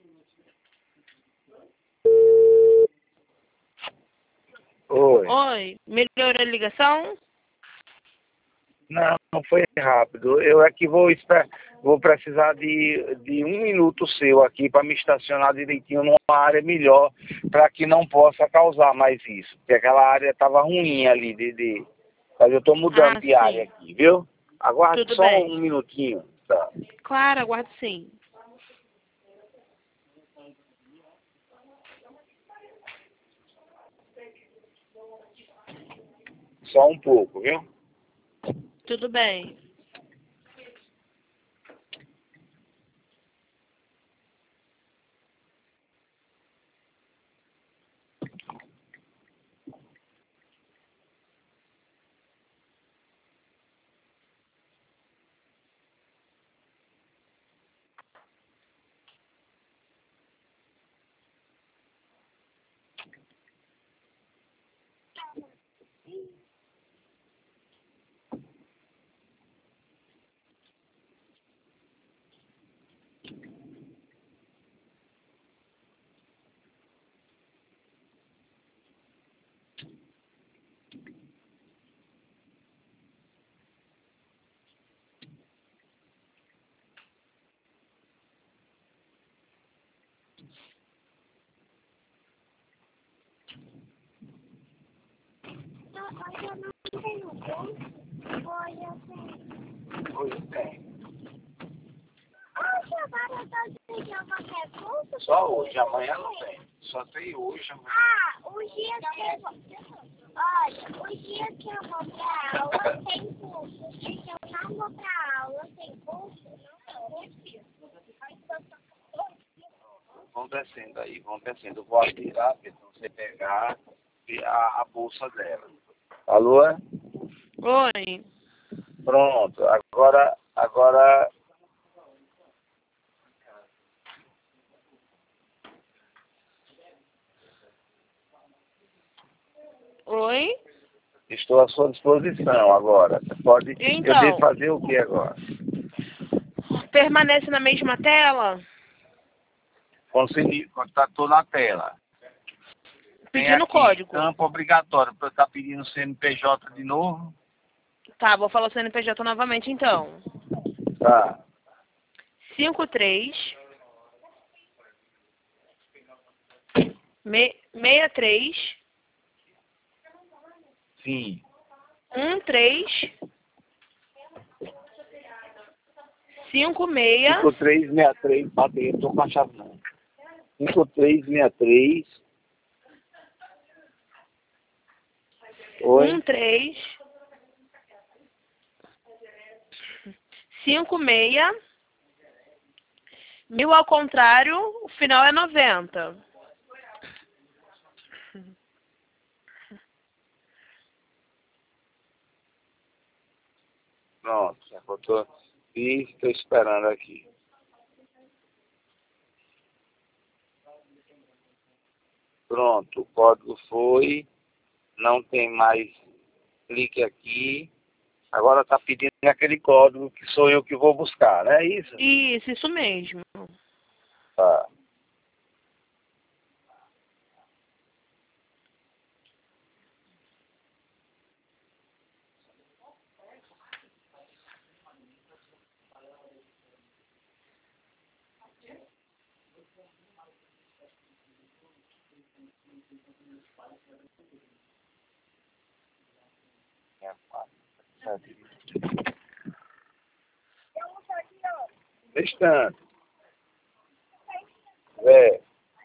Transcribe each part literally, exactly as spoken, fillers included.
Oi. Oi, melhorou a ligação? Não, não foi rápido. Eu aqui vou esper... vou precisar de, de um minuto seu aqui para me estacionar direitinho numa área melhor, para que não possa causar mais isso. Porque aquela área estava ruim ali, de, de... mas eu estou mudando Ah, de sim. área aqui, viu? Aguarde Tudo só bem. um minutinho. Tá. Claro, aguardo sim. Só um pouco, viu? Tudo bem. Hoje tem. Hoje agora eu tô dizendo qualquer coisa. Só hoje, amanhã não tem. Só tem hoje. Amanhã. Ah, o dia que eu vou... Olha, o dia que eu vou pra aula tem curso. O dia que eu não vou pra aula tem curso. Vão descendo aí, vão descendo. Eu vou atirar para você pegar a, a bolsa dela. Alô? Oi. Pronto. Agora, agora... Oi? Estou à sua disposição agora. Você pode... Então. Eu devo fazer o que agora? Permanece na mesma tela? Consegui, estou na tela. Tem Pedindo aqui, código. campo obrigatório. Para eu estar pedindo C N P J de novo? Tá, vou falar o C N P J novamente então. Tá. cinco três seis três Sim. um três cinco seis cinco três seis três, batei, eu estou com a chave não. cinco três seis três. Oi? um três cinco seis mil ao contrário, o final é noventa. Pronto, já botou. E estou esperando aqui. Pronto, o código foi. Não tem mais. Clique aqui. Agora está pedindo aquele código que sou eu que vou buscar, não é isso? Isso, isso mesmo. Tá. Instante. É.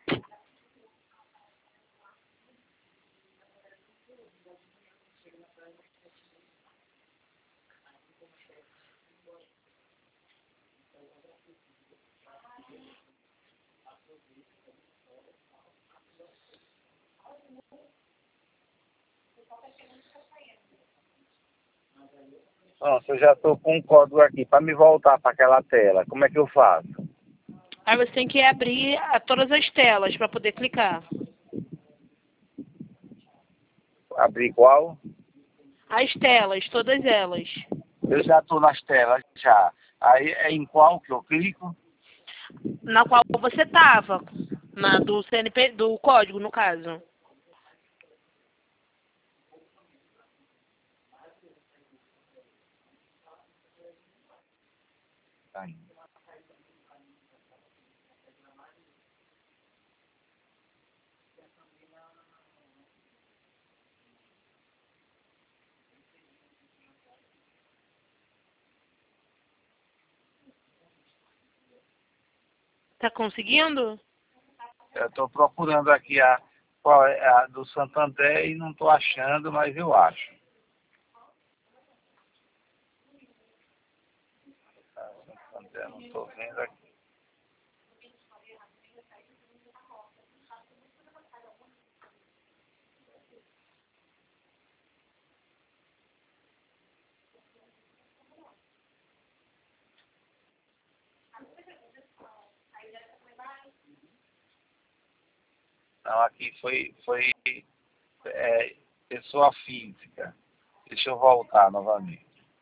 Pronto, eu já estou com um código aqui para me voltar para aquela tela. Como é que eu faço? Aí você tem que abrir a todas as telas para poder clicar. Abrir qual? As telas, todas elas. Eu já estou nas telas já. Aí é em qual que eu clico? na qual você estava, na do C N P, do código, no caso. Tá indo. Tá conseguindo? Eu estou procurando aqui a, qual é a do Santander e não estou achando, mas eu acho. A Santander não estou vendo aqui. Não, aqui foi, foi é, pessoa física. Deixa eu voltar novamente.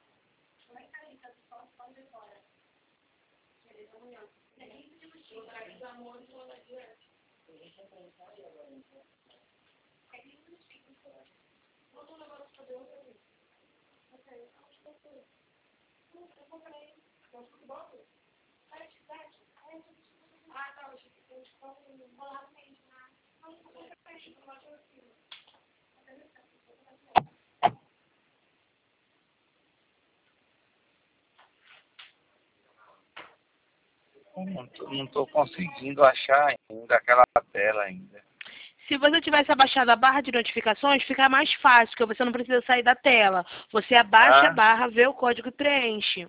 Não estou conseguindo achar ainda aquela tela ainda. Se você tivesse abaixado a barra de notificações, fica mais fácil, porque você não precisa sair da tela. Você abaixa Ah. a barra, vê o código e preenche.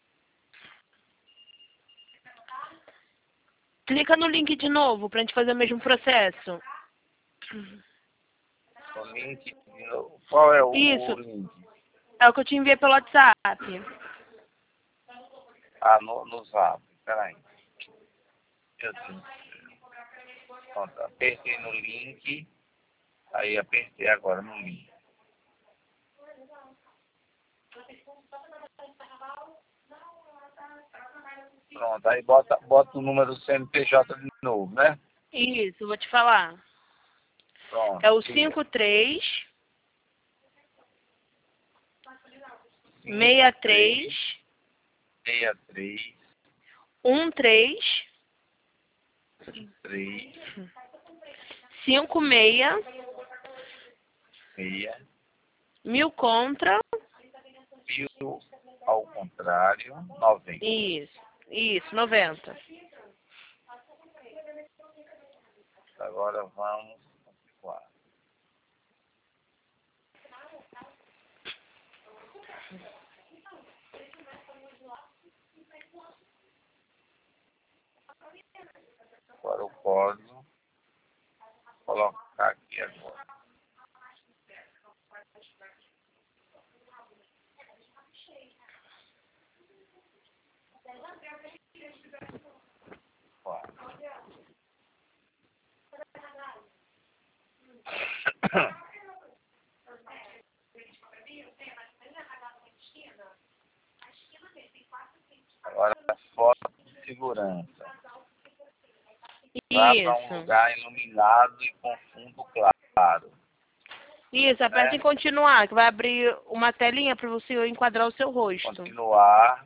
Clica no link de novo para a gente fazer o mesmo processo. O link, qual é o, Isso. o link? É o que eu te enviei pelo WhatsApp. Ah, no, no Zap. Peraí. Eu tenho. Pronto, apertei no link. Aí apertei agora no link. Pronto, aí bota, bota o número do C N P J de novo, né? Isso, vou te falar. Pronto. É o diga. cinco três, seis três, seis três, um três, três, cinco seis, seis, mil contra. mil ao contrário, noventa. Isso, isso, noventa. Agora vamos continuar. Agora o código. Vou colocar aqui agora. Agora foto de segurança. Vá para um Isso. lugar iluminado e com fundo claro. Isso, aperta né? em continuar, que vai abrir uma telinha para você enquadrar o seu rosto. Continuar.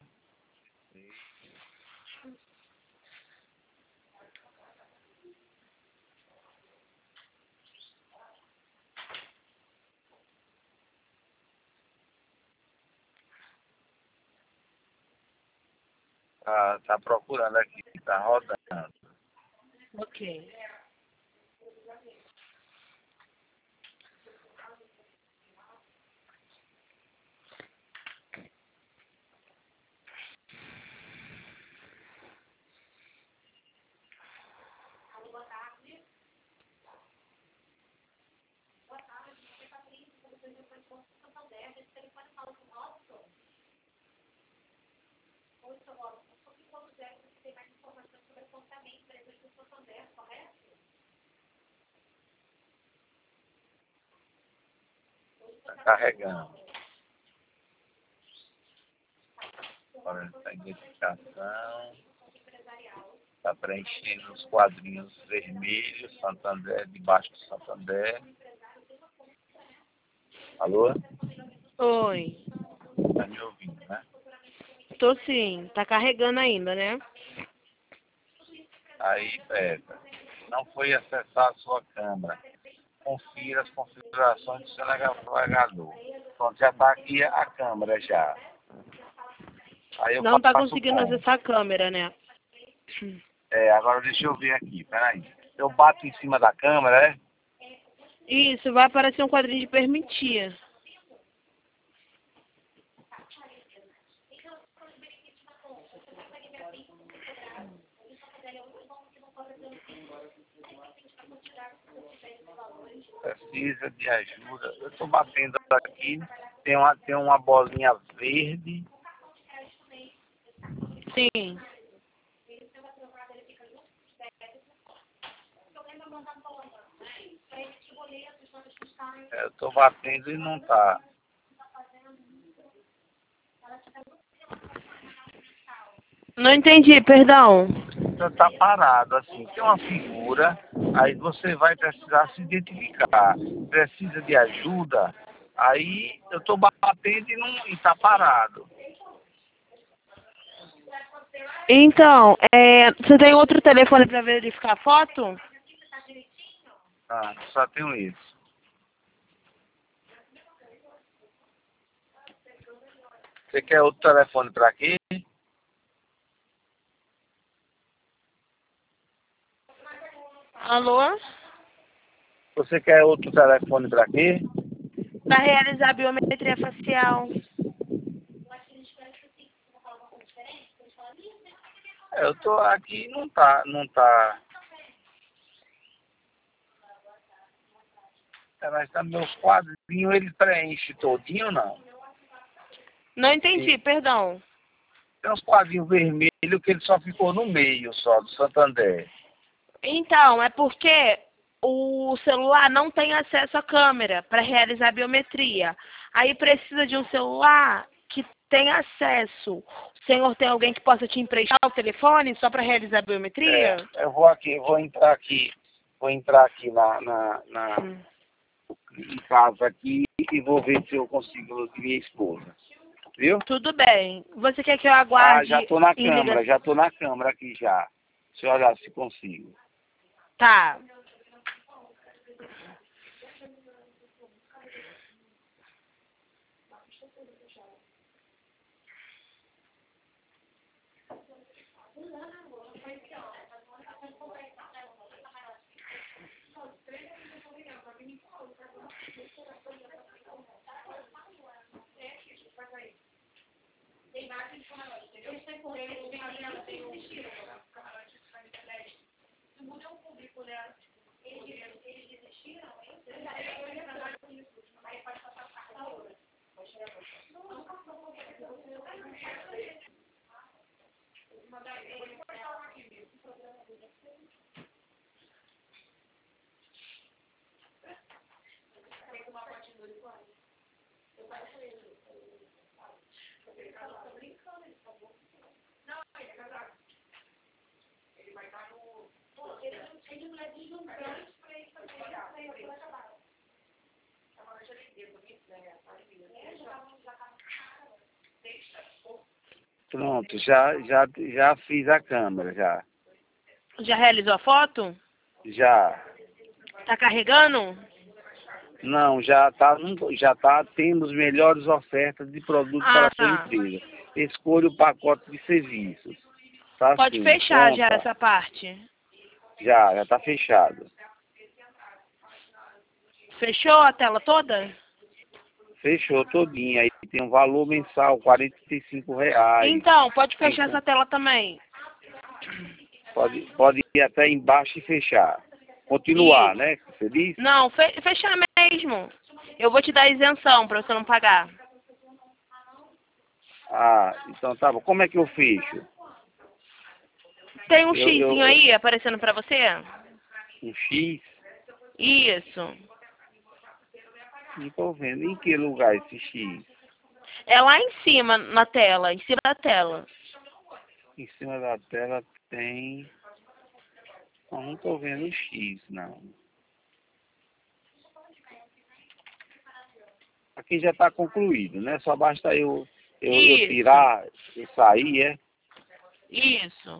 Tá, tá procurando aqui, tá rodando. Ok. Tá carregando. Agora tá identificação. Está preenchendo os quadrinhos vermelhos, Santander, debaixo do Santander. Alô? Oi. Tá me ouvindo, né? Tô sim. Tá carregando ainda, né? Aí, pega. Não foi acessar a sua câmera. Confira as configurações do seu navegador. Pronto, já está aqui a câmera já. Aí eu Não tá faço conseguindo como? acessar a câmera, né? É, agora deixa eu ver aqui, peraí. Eu bato em cima da câmera, é? Isso, vai aparecer um quadrinho de permitir. Precisa de ajuda. Eu estou batendo aqui, tem uma, tem uma bolinha verde. Sim. É, eu estou batendo e não está. Não entendi, perdão. Está parado, assim. Tem uma figura, aí você vai precisar se identificar. Precisa de ajuda, aí eu estou batendo e não está parado. Então, é, você tem outro telefone para verificar a foto? Ah, só tenho isso. Você quer outro telefone para quê? Alô? Você quer outro telefone para quê? Para realizar a biometria facial. É, eu tô aqui, não tá, não tá. É, mas tá meus quadrinhos, ele preenche todinho ou não? Não entendi, E perdão. tem uns quadrinhos vermelhos que ele só ficou no meio só, do Santander. Então, é porque o celular não tem acesso à câmera para realizar a biometria. Aí precisa de um celular que tenha acesso. O senhor tem alguém que possa te emprestar o telefone só para realizar a biometria? É, eu vou aqui, vou entrar aqui, vou entrar aqui na, na, na Hum. em casa aqui e vou ver se eu consigo de minha esposa. Viu? Tudo bem. Você quer que eu Ah, aguarde já tô na em câmera, ligação? já tô na câmera aqui já. Deixa eu olhar se consigo. Tá. Pronto, já, já, já fiz a câmera, já. Já realizou a foto? Já. Tá carregando? Não, já tá, já tá tendo as melhores ofertas de produtos para Ah, a sua tá. empresa. Escolha o pacote de serviços. Tá Pode assim, fechar já compra. essa parte. Já, já tá fechado. Fechou a tela toda? Fechou todinho. Aí tem um valor mensal, quarenta e cinco reais. Então, pode fechar Então, essa tela também. pode, pode ir até embaixo e fechar. Continuar, Isso. né? Você disse? Não, fe fechar mesmo. Eu vou te dar isenção para você não pagar. Ah, então tá bom. Como é que eu fecho? Tem um Eu, eu, xizinho aí aparecendo para você? um X? Isso. Não tô vendo. Em que lugar esse X? É lá em cima, na tela, em cima da tela. Em cima da tela tem... Não, não estou vendo o X, não. Aqui já está concluído, né? Só basta eu, eu, eu tirar e sair, é? Isso.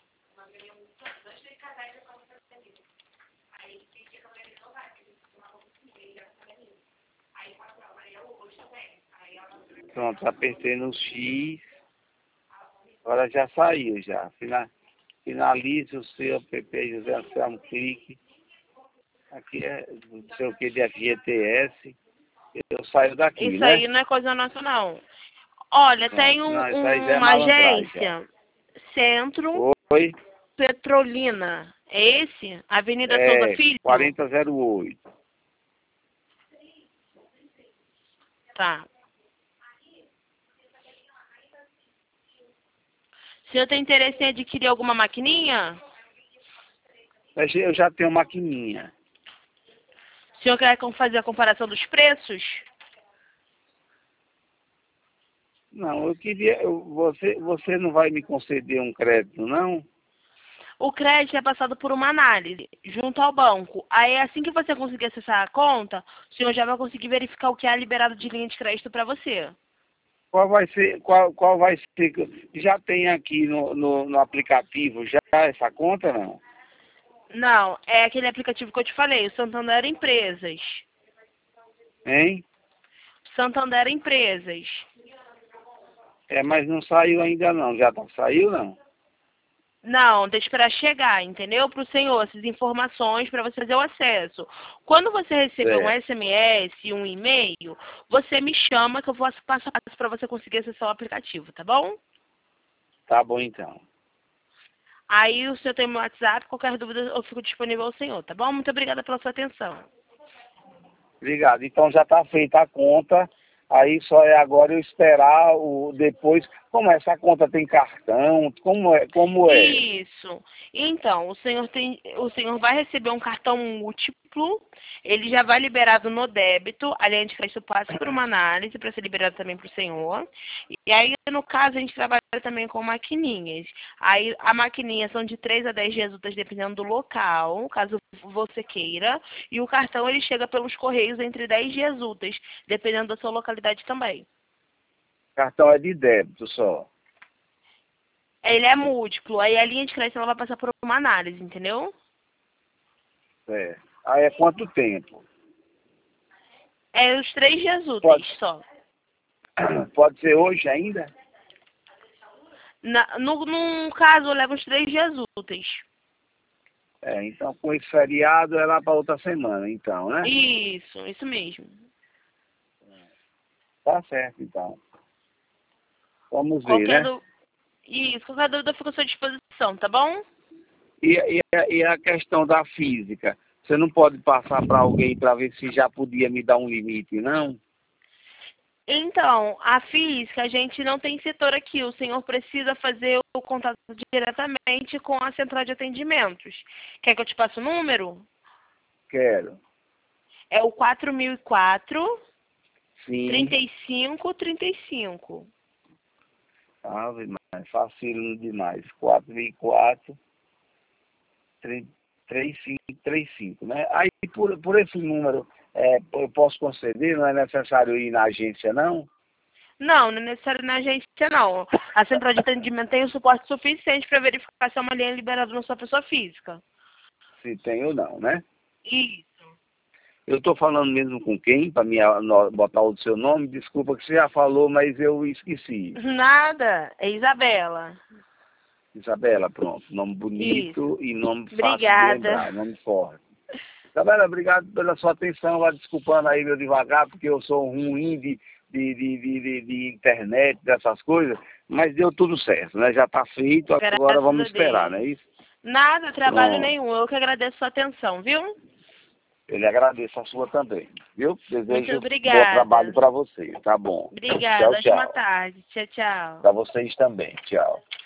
Pronto, apertei no X. Agora já saiu, já. Finalize o seu app José Anselmo, clique. Aqui é não sei o que de F G T S. Eu saio daqui, Isso né? aí não é coisa nossa, não. Olha, Não, tem um, não, isso um, aí já é uma malandragem, já. agência, Centro Oi? Petrolina. É esse? Avenida Souza É, Filho? quarenta zero oito. Tá. O senhor tem interesse em adquirir alguma maquininha? Mas eu já tenho maquininha. O senhor quer fazer a comparação dos preços? Não, eu queria... Eu, você, você não vai me conceder um crédito, não? O crédito é passado por uma análise junto ao banco. Aí, assim que você conseguir acessar a conta, o senhor já vai conseguir verificar o que é liberado de linha de crédito para você. Qual vai ser... Qual, qual vai ser... Já tem aqui no, no, no aplicativo já essa conta, não? Não, é aquele aplicativo que eu te falei, o Santander Empresas. Hein? Santander Empresas. É, mas não saiu ainda não. Já tá, saiu, não? Não, deixa para chegar, entendeu? Para o senhor, essas informações para você fazer o acesso. Quando você receber um Certo. S M S, um e-mail, você me chama que eu vou passo a passo para você conseguir acessar o aplicativo, tá bom? Tá bom, então. Aí o senhor tem meu WhatsApp, qualquer dúvida eu fico disponível ao senhor, tá bom? Muito obrigada pela sua atenção. Obrigado. Então já está feita a conta. Aí só é agora eu esperar o depois. Como essa conta tem cartão? Como é? Como é? Isso. Então, o senhor tem, o senhor vai receber um cartão múltiplo, ele já vai liberado no débito, a linha de crédito passa por uma análise para ser liberado também para o senhor. E aí, no caso, a gente trabalha também com maquininhas. Aí, a maquininha são de três a dez dias úteis, dependendo do local, caso você queira. E o cartão, ele chega pelos correios entre dez dias úteis, dependendo da sua localidade também. Cartão é de débito só. Ele é múltiplo, aí a linha de crédito ela vai passar por uma análise, entendeu? É. Aí é quanto tempo? É os três dias úteis Pode, só. pode ser hoje ainda? Na, no, no caso, leva os três dias úteis. É, então com esse feriado é lá para outra semana, então, né? Isso, isso mesmo. Tá certo, então. Vamos ver, Qualquer, né? du... Isso, qualquer dúvida fica à sua disposição, tá bom? E, e, e a questão da física? Você não pode passar para alguém para ver se já podia me dar um limite, não? Então, a física, a gente não tem setor aqui. O senhor precisa fazer o contato diretamente com a central de atendimentos. Quer que eu te passe o número? Quero. É o quatro mil e quatro, Sim. trinta e cinco, trinta e cinco. Ave, mas facílimo demais. quatro mil e quatro, três cinco três cinco, né? Aí, por, por esse número, é, eu posso conceder? Não é necessário ir na agência, não? Não, não é necessário na agência, não. A central de atendimento tem o suporte suficiente para verificar se é uma linha liberada na sua pessoa física. Se tem ou não, né? Isso. Eu estou falando mesmo com quem? Para me ano- botar o seu nome? Desculpa que você já falou, mas eu esqueci. Nada, é Isabela. Isabela, pronto. Nome bonito Isso. e nome fácil Obrigada. de lembrar, nome forte. Isabela, obrigado pela sua atenção. Vai desculpando aí meu devagar, porque eu sou ruim de, de, de, de, de, de internet, dessas coisas, mas deu tudo certo, né? Já está feito, agora Graças vamos a esperar, não Deus. é isso? Nada, trabalho Pronto. nenhum. Eu que agradeço a sua atenção, viu? Eu lhe agradeço a sua também, viu? Muito Desejo bom trabalho obrigada. para você, tá bom? Obrigada. Tchau, Ótima tchau. tarde. Tchau, tchau. Para vocês também, tchau.